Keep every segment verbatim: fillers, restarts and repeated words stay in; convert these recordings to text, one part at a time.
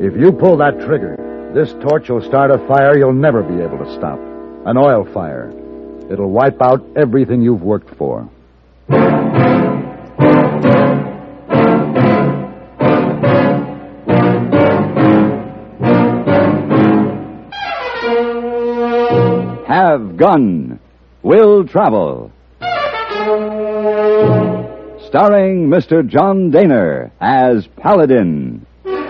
If you pull that trigger, this torch will start a fire you'll never be able to stop. An oil fire. It'll wipe out everything you've worked for. Have Gun. Will Travel. Starring Mister John Daner as Paladin.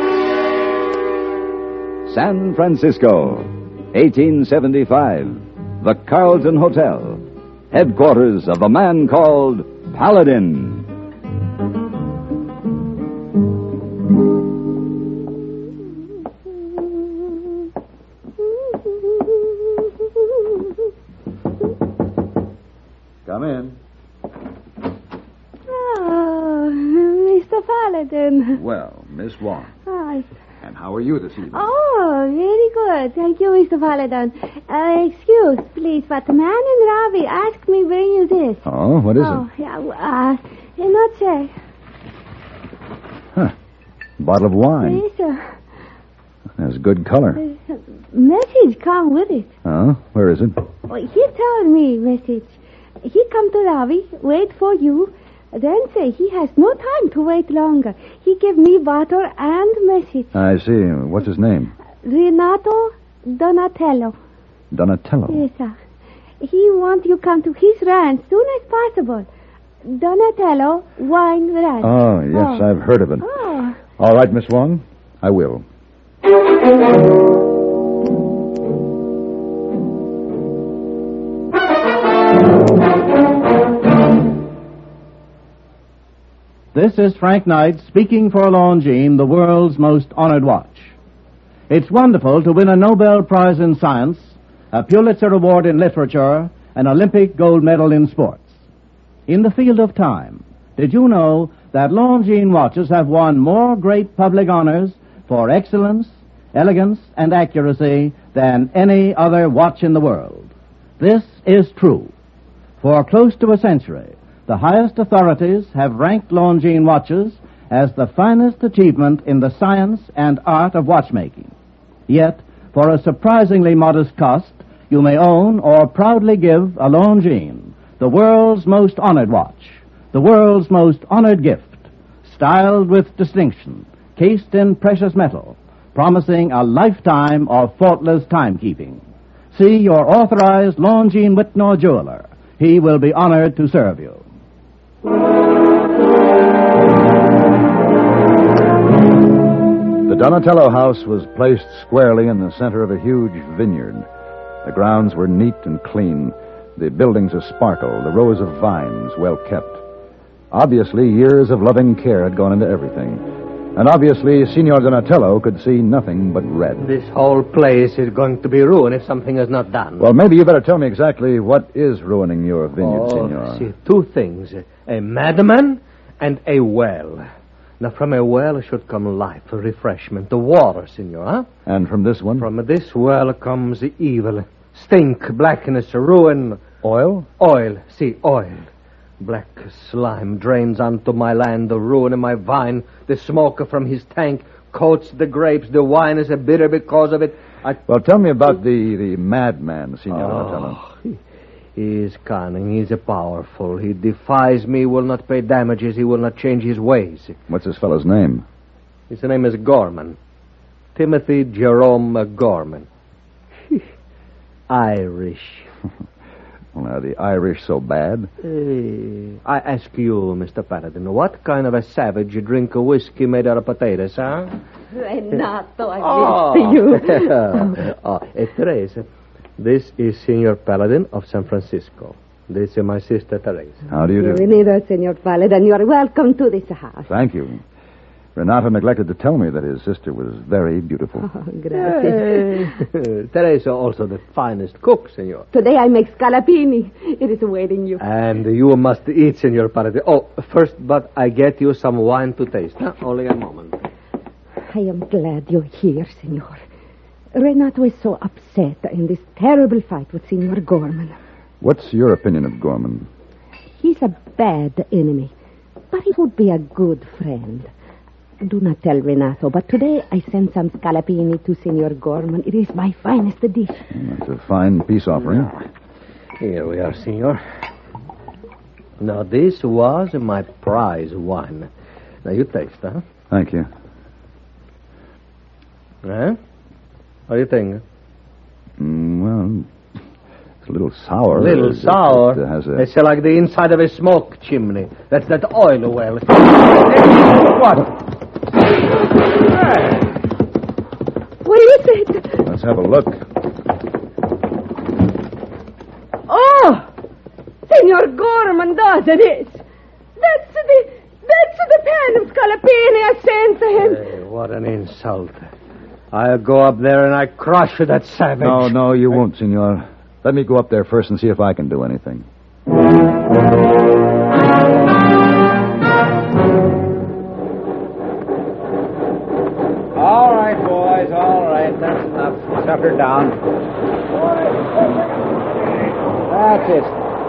San Francisco, eighteen seventy-five. The Carlton Hotel. Headquarters of a man called Paladin. Come in. Oh, Mister Paladin. Well, Miss Wong. Hi. And how are you this evening? Oh, very good. Thank you, Mister Paladin. Uh, excuse, please, but the man in Ravi asked me bring you this. Oh, what is oh, it? yeah, uh, not say. Huh. Bottle of wine. Yes, sir. Has good color. Uh, message come with it. Oh, where is it? Oh, he told me message. He come to Ravi, wait for you, then say he has no time to wait longer. He give me bottle and message. I see. What's his name? Renato Donatello. Donatello. Yes, sir. He want you come to his ranch soon as possible. Donatello Wine Ranch. Oh, yes, oh. I've heard of it. Oh. All right, Miss Wong, I will. This is Frank Knight speaking for Longines, the world's most honored watch. It's wonderful to win a Nobel Prize in Science, a Pulitzer Award in Literature, an Olympic gold medal in sports. In the field of time, did you know that Longines watches have won more great public honors for excellence, elegance, and accuracy than any other watch in the world? This is true. For close to a century, the highest authorities have ranked Longines watches as the finest achievement in the science and art of watchmaking. Yet, for a surprisingly modest cost, you may own or proudly give a Longines, the world's most honored watch, the world's most honored gift, styled with distinction, cased in precious metal, promising a lifetime of faultless timekeeping. See your authorized Longines Whitnor jeweler. He will be honored to serve you. The Donatello house was placed squarely in the center of a huge vineyard. The grounds were neat and clean, the buildings a sparkle, the rows of vines well kept. Obviously, years of loving care had gone into everything. And obviously, Signor Donatello could see nothing but red. This whole place is going to be ruined if something is not done. Well, maybe you better tell me exactly what is ruining your vineyard, oh, Signor. See, two things. A madman and a well. Now, from a well should come life, refreshment, the water, Signor, huh? And from this one? From this well comes evil, stink, blackness, ruin. Oil? Oil, see, oil. Black slime drains onto my land, the ruin of my vine. The smoke from his tank coats the grapes. The wine is a bitter because of it. I... Well, tell me about the, the madman, Signor oh, Donatello. He, he is cunning. He is powerful. He defies me, will not pay damages. He will not change his ways. What's this fellow's name? His name is Gorman. Timothy Jerome Gorman. Irish. Well, are the Irish so bad? Uh, I ask you, Mister Paladin, what kind of a savage you drink a whiskey made out of potatoes, huh? Renato, I oh. wish to you. oh, uh, Teresa, this is Senor Paladin of San Francisco. This is my sister, Teresa. How do you do? Bienvenido, Senor Paladin. You are welcome to this house. Thank you. Renato neglected to tell me that his sister was very beautiful. Oh, gracias. Teresa also the finest cook, senor. Today I make scallopini. It is awaiting you. And you must eat, Senor Paladin. Oh, first, but I get you some wine to taste. Huh? Only a moment. I am glad you're here, Senor. Renato is so upset in this terrible fight with Senor Gorman. What's your opinion of Gorman? He's a bad enemy, but he would be a good friend. Do not tell Renato, but today I sent some scalapini to Senor Gorman. It is my finest dish. That's a fine peace offering. Here we are, senor. Now, this was my prize wine. Now, you taste, huh? Thank you. Huh? What do you think? Mm, well, it's a little sour. A little It- it- sour. It has a... It's like the inside of a smoke chimney. That's that oil well. What? What is it? Let's have a look. Oh! Senor Gorman does it is. That's the... That's the pan of scalapini I sent to him. Hey, what an insult. I'll go up there and I crush that savage. No, no, you won't, senor. Let me go up there first and see if I can do anything. All right, boys, all right. That's enough. Shut her down. That's it.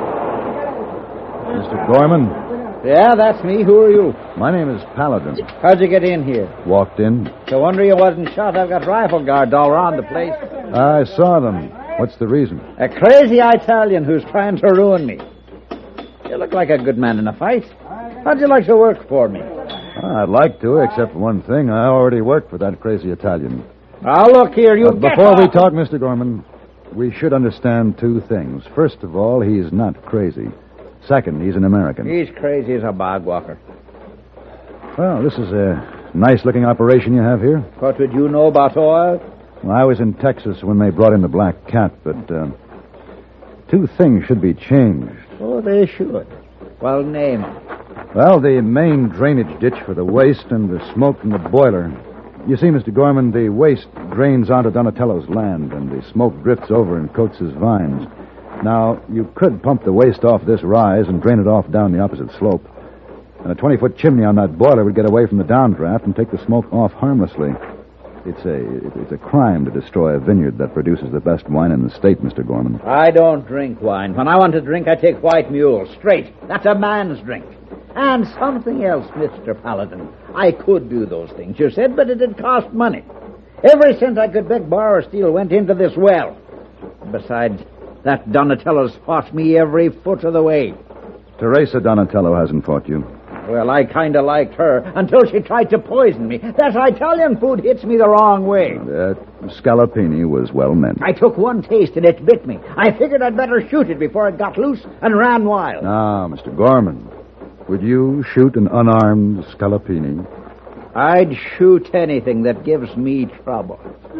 Mister Gorman, Yeah, that's me. Who are you? my name is Paladin. How'd you get in here? Walked in. No wonder you wasn't shot. I've got rifle guards all around the place. I saw them. What's the reason? A crazy Italian who's trying to ruin me. You look like a good man in a fight. How'd you like to work for me? I'd like to, except for one thing. I already worked for that crazy Italian. Now, look here, you But get before we off. talk, Mister Gorman, we should understand two things. First of all, he's not crazy. Second, he's an American. He's crazy as a bog walker. Well, this is a nice-looking operation you have here. What would you know about oil? Well, I was in Texas when they brought in the Black Cat, but uh, two things should be changed. Oh, they should. Well, name 'em. Well, the main drainage ditch for the waste and the smoke from the boiler. You see, Mister Gorman, the waste drains onto Donatello's land, and the smoke drifts over and coats his vines. Now, you could pump the waste off this rise and drain it off down the opposite slope. And a twenty-foot chimney on that boiler would get away from the downdraft and take the smoke off harmlessly. It's a it's a crime to destroy a vineyard that produces the best wine in the state, Mister Gorman. I don't drink wine. When I want to drink, I take white mule, straight. That's a man's drink. And something else, Mister Paladin. I could do those things, you said, but it'd cost money. Every cent I could beg, borrow, or steal went into this well. Besides, that Donatello's fought me every foot of the way. Teresa Donatello hasn't fought you. Well, I kind of liked her until she tried to poison me. That Italian food hits me the wrong way. That scalapini was well meant. I took one taste and it bit me. I figured I'd better shoot it before it got loose and ran wild. Now, Mister Gorman, would you shoot an unarmed scalapini? I'd shoot anything that gives me trouble.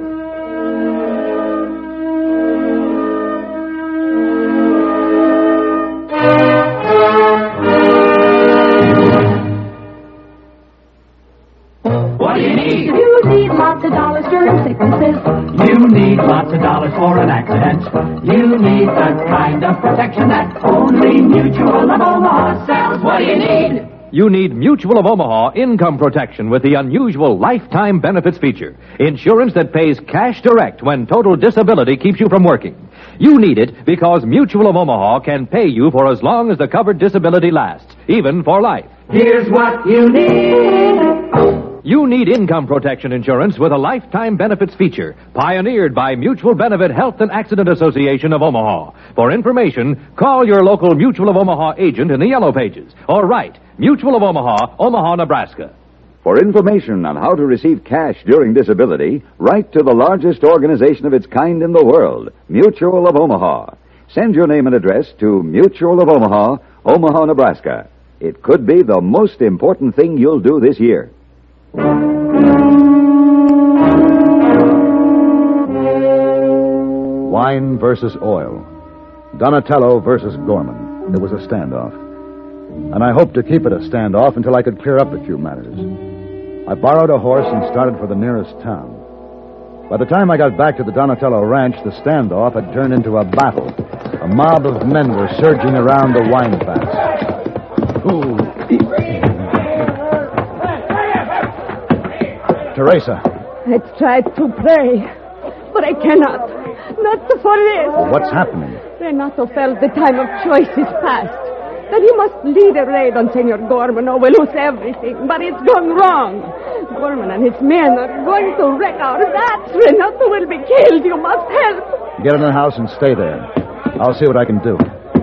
What do you need? You need lots of dollars during sicknesses. You need lots of dollars for an accident. You need the kind of protection that only Mutual of Omaha sells. What do you need? You need Mutual of Omaha income protection with the unusual lifetime benefits feature. Insurance that pays cash direct when total disability keeps you from working. You need it because Mutual of Omaha can pay you for as long as the covered disability lasts, even for life. Here's what you need. You need income protection insurance with a lifetime benefits feature, pioneered by Mutual Benefit Health and Accident Association of Omaha. For information, call your local Mutual of Omaha agent in the Yellow Pages, or write Mutual of Omaha, Omaha, Nebraska. For information on how to receive cash during disability, write to the largest organization of its kind in the world, Mutual of Omaha. Send your name and address to Mutual of Omaha, Omaha, Nebraska. It could be the most important thing you'll do this year. Wine versus oil. Donatello versus Gorman. It was a standoff. And I hoped to keep it a standoff until I could clear up a few matters. I borrowed a horse and started for the nearest town. By the time I got back to the Donatello ranch, the standoff had turned into a battle. A mob of men were surging around the wine vats. Ooh. Teresa. I tried to pray, but I cannot. Not for this. What's happening? Renato felt the time of choice is past. Then you must lead a raid on Senor Gorman or we'll lose everything. But it's gone wrong. Gorman and his men are going to wreck our vats. Renato will be killed. You must help. Get in the house and stay there. I'll see what I can do.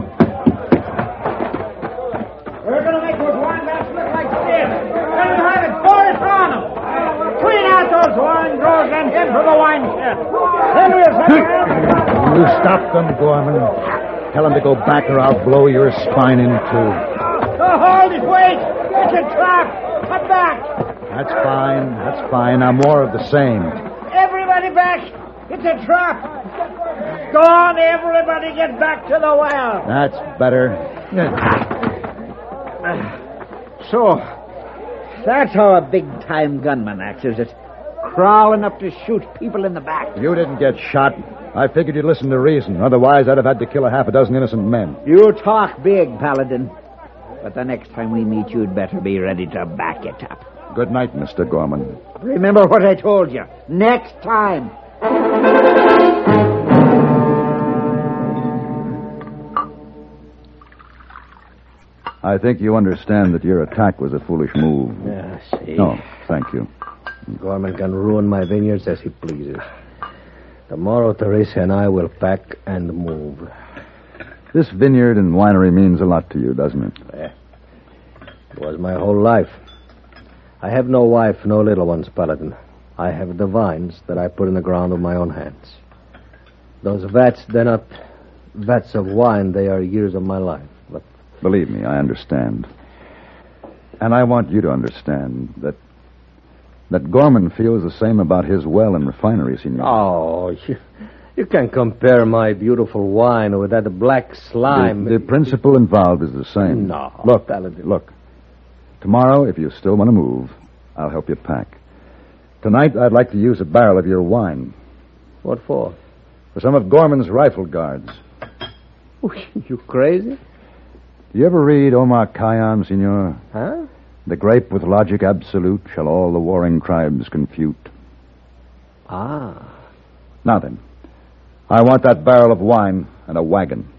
We're going to make those wine vats look like this. We're going to have it pour it on them. Clean out those wine drawers and head for the wine shed. Then we'll have You stop them, Gorman. Tell them to go back or I'll blow your spine in two. So hold it, wait. It's a trap. Come back. That's fine. That's fine. Now more of the same. Everybody back. It's a trap. Go on, everybody get back to the well. That's better. So, that's how a big-time gunman acts, is it? Crawling up to shoot people in the back. You didn't get shot. I figured you'd listen to reason. Otherwise, I'd have had to kill a half a dozen innocent men. You talk big, Paladin. But the next time we meet, you'd better be ready to back it up. Good night, Mister Gorman. Remember what I told you. Next time. I think you understand that your attack was a foolish move. Yeah, see. No, thank you. Gorman can ruin my vineyards as he pleases. Tomorrow, Teresa and I will pack and move. This vineyard and winery means a lot to you, doesn't it? Yeah. It was my whole life. I have no wife, no little ones, Paladin. I have the vines that I put in the ground with my own hands. Those vats, they're not vats of wine. They are years of my life. But believe me, I understand. And I want you to understand that that Gorman feels the same about his well and refinery, Senor. Oh, you, you can't compare my beautiful wine with that black slime. The, the principle involved is the same. No, Look, Paladin. look. Tomorrow, if you still want to move, I'll help you pack. Tonight, I'd like to use a barrel of your wine. What for? For some of Gorman's rifle guards. Oh, you crazy? Do you ever read Omar Khayyam, Senor? Huh? The grape with logic absolute shall all the warring tribes confute. Ah. Now then, I want that barrel of wine and a wagon.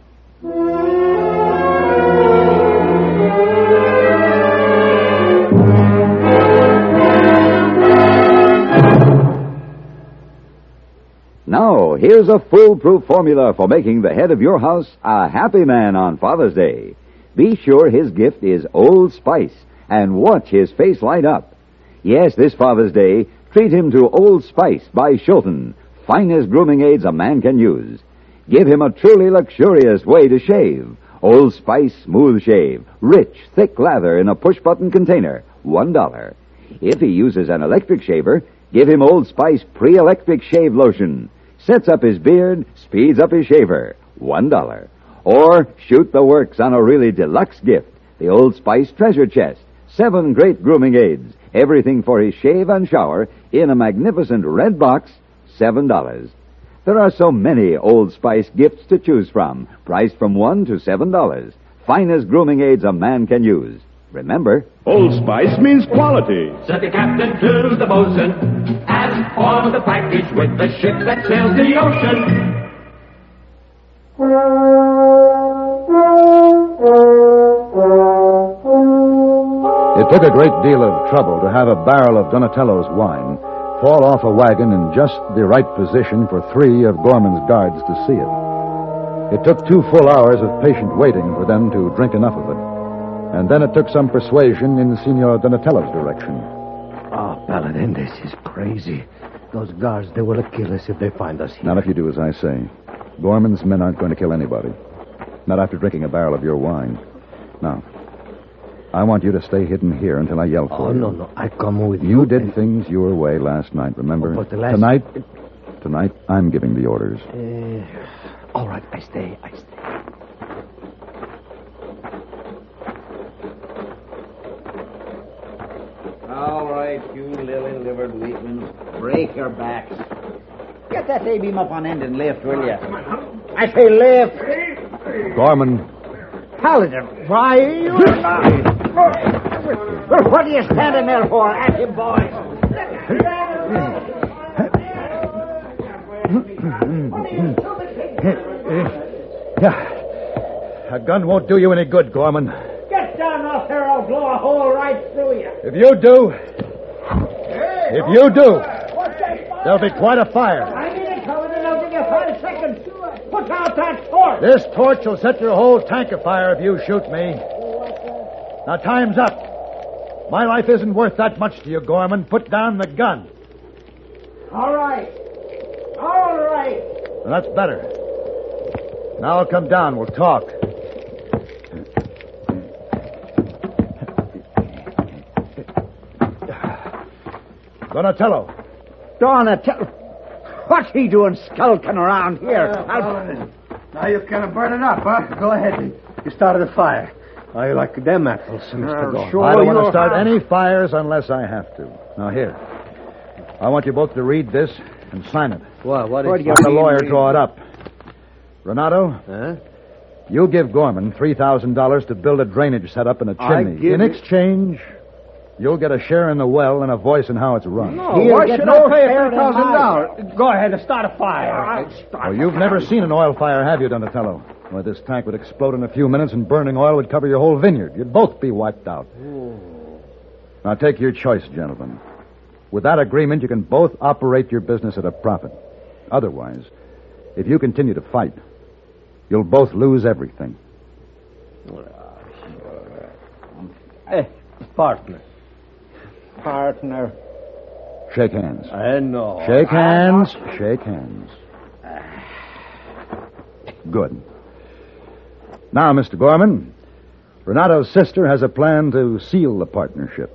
Now, here's a foolproof formula for making the head of your house a happy man on Father's Day. Be sure his gift is Old Spice, and watch his face light up. Yes, this Father's Day, treat him to Old Spice by Shulton, finest grooming aids a man can use. Give him a truly luxurious way to shave. Old Spice Smooth Shave, rich, thick lather in a push-button container, one dollar. If he uses an electric shaver, give him Old Spice Pre-Electric Shave Lotion. Sets up his beard, speeds up his shaver, one dollar. Or shoot the works on a really deluxe gift, the Old Spice Treasure Chest. Seven great grooming aids, everything for his shave and shower, in a magnificent red box, seven dollars. There are so many Old Spice gifts to choose from, priced from one to seven dollars. Finest grooming aids a man can use. Remember, Old Spice means quality. Said the captain to the bosun, as for the package with the ship that sails the ocean. It took a great deal of trouble to have a barrel of Donatello's wine fall off a wagon in just the right position for three of Gorman's guards to see it. It took two full hours of patient waiting for them to drink enough of it. And then it took some persuasion in Signor Donatello's direction. Oh, Paladin, this is crazy. Those guards, they will kill us if they find us here. Not if you do as I say. Gorman's men aren't going to kill anybody. Not after drinking a barrel of your wine. Now, I want you to stay hidden here until I yell for oh, you. no, no. I come with you. You did and... things your way last night, remember? Oh, but the last... Tonight, tonight, I'm giving the orders. Uh, all right, I stay, I stay. All right, you lily-livered weaklings. Break your backs. Get that A-beam up on end and lift, will you? I say lift. Gorman. Paladin, why are you... What are you standing there for? At him, boys. A gun won't do you any good, Gorman. Get down off there, I'll blow a hole right through you. If you do, if you do, What's that? there'll be quite a fire. I need it, Paladin. I'll give you five seconds. Put out that torch. This torch will set your whole tank afire if you shoot me. Now, time's up. My life isn't worth that much to you, Gorman. Put down the gun. All right. All right. Well, that's better. Now I'll come down. We'll talk. Donatello. Donatello. What's he doing skulking around here? Uh, now you can burn it up, huh? Go ahead. You started a fire. I like them apples, Mister Gorman. Sure I don't want to start any fires unless I have to. Now, here. I want you both to read this and sign it. What? What Or is have the lawyer draw it up. Renato, Huh? you give Gorman three thousand dollars to build a drainage setup and a I chimney. give In it- exchange, you'll get a share in the well and a voice in how it's run. No, He'll why get should no I pay share in three thousand dollars? mine. Go ahead and start a fire. Oh, you've never seen an oil fire, have you, Donatello? Well, this tank would explode in a few minutes and burning oil would cover your whole vineyard. You'd both be wiped out. Now, take your choice, gentlemen. With that agreement, you can both operate your business at a profit. Otherwise, if you continue to fight, you'll both lose everything. Eh, partner. Partner. Shake hands. I know. Shake hands. Shake hands. Good. Now, Mister Gorman, Renato's sister has a plan to seal the partnership.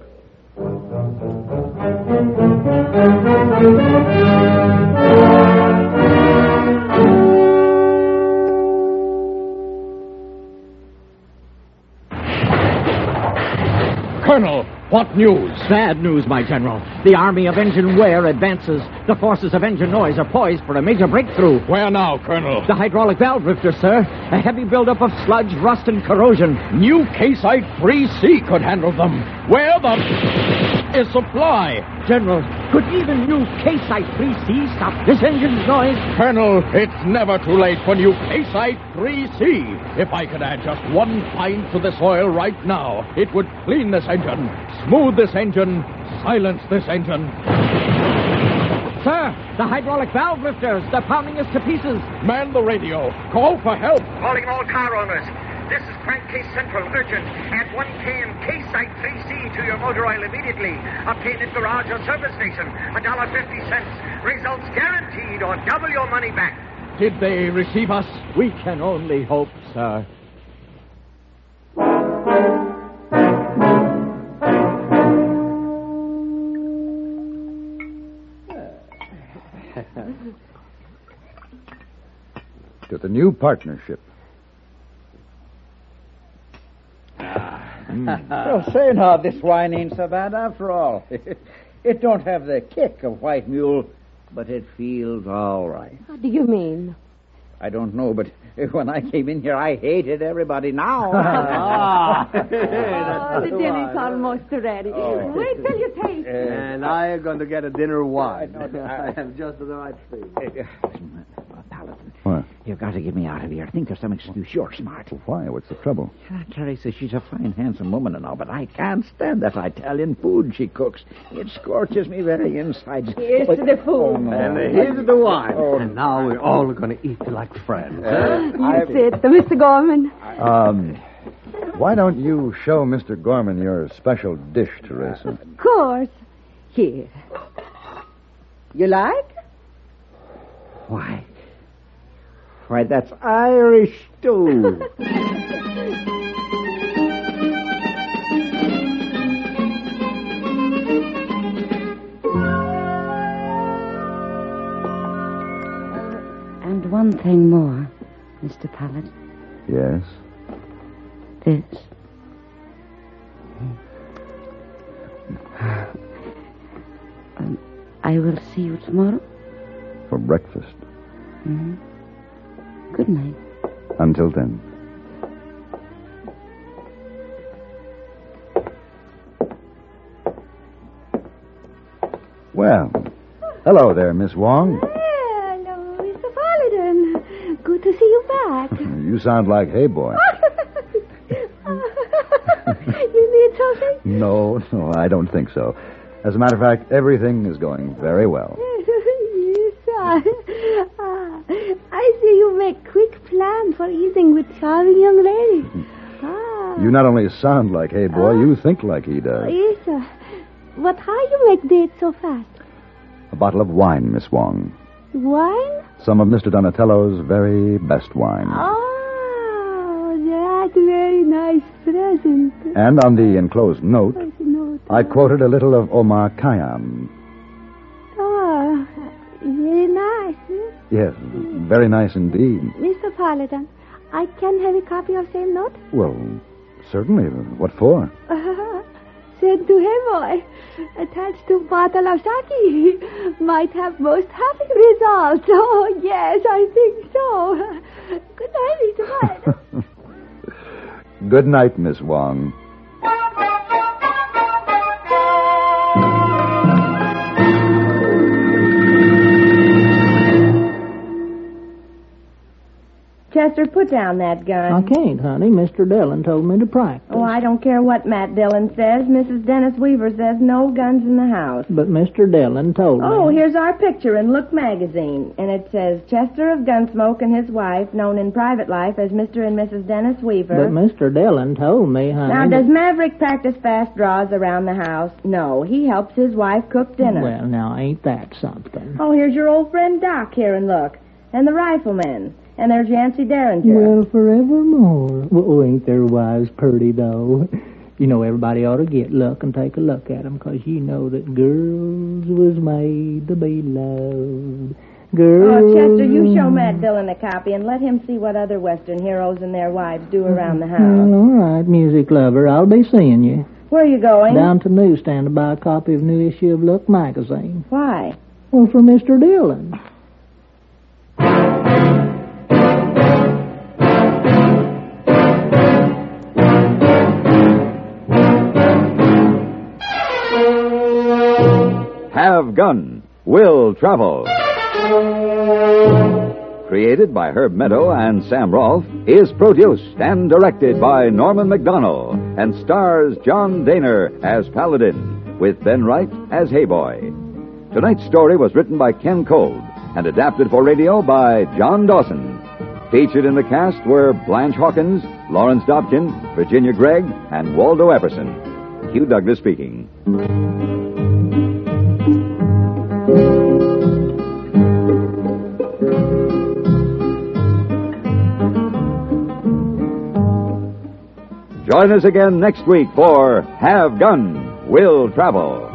Colonel, what news? Bad news, my general. The army of engine wear advances. The forces of engine noise are poised for a major breakthrough. Where now, Colonel? The hydraulic valve rifter, sir. A heavy buildup of sludge, rust, and corrosion. New K-Site three C could handle them. Where the is supply? General, could even new K-Site three C stop this engine's noise? Colonel, it's never too late for new K-Site three C. If I could add just one pint to this oil right now, it would clean this engine, smooth this engine, silence this engine. Sir, the hydraulic valve lifters, they're pounding us to pieces. Man the radio. Call for help. Calling all car owners. This is Crankcase Central, urgent. Add one can K-Site three C to your motor oil immediately. Obtain at garage or service station. one dollar fifty. Results guaranteed or double your money back. Did they receive us? We can only hope, sir. To the new partnership. So say now, this wine ain't so bad after all. It don't have the kick of White Mule, but it feels all right. What do you mean? I don't know, but when I came in here, I hated everybody now. Ah. Oh, the dinner's almost ready. Wait till you taste it. And I am going to get a dinner wine. I have just the right thing. Paladin, What? you've got to get me out of here. Think of some excuse. You're smart. Why? What's the trouble? Teresa, she's a fine, handsome woman and all, but I can't stand that Italian food she cooks. It scorches me very inside. Here's But- to the food. Oh, no. And here's the wine. Oh, and now we're all going to eat like friends. You sit, Mister Gorman. Um, why don't you show Mister Gorman your special dish, Teresa? Of course. Here. You like? Why? Why, that's Irish stew. And one thing more, Mister Paladin. Yes. This. Um, I will see you tomorrow. For breakfast. Mm-hmm. Good night. Until then. Well, hello there, Miss Wong. Hello, Mister Paladin. Good to see you back. You sound like Hey Boy. No, no, I don't think so. As a matter of fact, everything is going very well. Yes, I, ah, I see you make quick plans for eating with charming young lady. Ah. You not only sound like Hey Boy, uh, you think like he does. Yes, sir. But how you make dates so fast? A bottle of wine, Miss Wong. Wine? Some of Mister Donatello's very best wine. Oh, that's very nice present. And on the enclosed note, note. I quoted a little of Omar Khayyam. Oh, very nice. Eh? Yes, very nice indeed. Mister Paladin, I can have a copy of same note? Well, certainly. What for? Uh, sent to Hey Boy. Attached to bottle of sake. Might have most happy results. Oh, yes, I think so. Good night, Mister Paladin. Good night, Miss Wong. Chester, put down that gun. I can't, honey. Mister Dillon told me to practice. Oh, I don't care what Matt Dillon says. Missus Dennis Weaver says no guns in the house. But Mister Dillon told me. Oh, here's our picture in Look magazine. And it says, Chester of Gunsmoke and his wife, known in private life as Mister and Missus Dennis Weaver. But Mister Dillon told me, honey. Now, does Maverick practice fast draws around the house? No, he helps his wife cook dinner. Well, now, ain't that something? Oh, here's your old friend Doc here and look. And the riflemen. And there's Yancey Derringer. Well, forevermore. Oh, ain't their wives pretty, though? You know, everybody ought to get luck and take a look at them, because you know that girls was made to be loved. Girls... Oh, Chester, you show Matt Dillon a copy and let him see what other Western heroes and their wives do around the house. Well, all right, music lover. I'll be seeing you. Where are you going? Down to the newsstand to buy a copy of the new issue of Look magazine. Why? Well, for Mister Dillon. Have Gun, Will Travel. Created by Herb Meadow and Sam Rolfe, is produced and directed by Norman McDonnell and stars John Daner as Paladin, with Ben Wright as Hey Boy. Tonight's story was written by Ken Kolb and adapted for radio by John Dawson. Featured in the cast were Blanche Hawkins, Lawrence Dobkin, Virginia Gregg, and Waldo Epperson. Hugh Douglas speaking. Join us again next week for Have Gun, Will Travel.